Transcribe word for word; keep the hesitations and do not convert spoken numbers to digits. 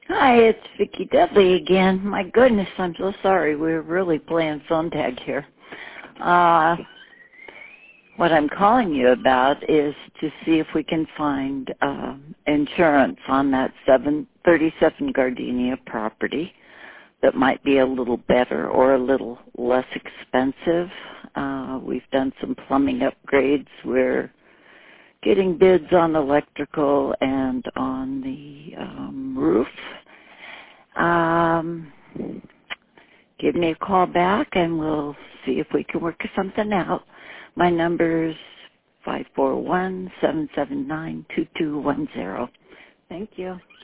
Hi, it's Vicki Dudley again. My goodness, I'm so sorry. We're really playing phone tag here. Uh, what I'm calling you about is to see if we can find uh, insurance on that seven thirty-seven Gardenia property that might be a little better or a little less expensive. Uh, we've done some plumbing upgrades. We're getting bids on electrical and on the um, roof. Um, give me a call back and we'll see if we can work something out. My number's five four one, seven seven nine, two two one zero. Thank you.